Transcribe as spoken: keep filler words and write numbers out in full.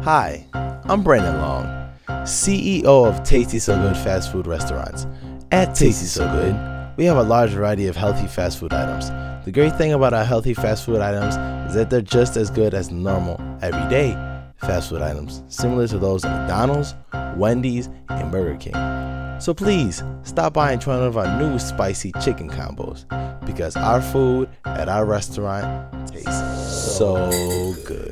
Hi, I'm Brandon Long, C E O of Tasty So Good Fast Food Restaurants. At Tasty So Good, we have a large variety of healthy fast food items. The great thing about our healthy fast food items is that they're just as good as normal, everyday fast food items, similar to those at McDonald's, Wendy's, and Burger King. So please, stop by and try one of our new spicy chicken combos, because our food at our restaurant tastes so good.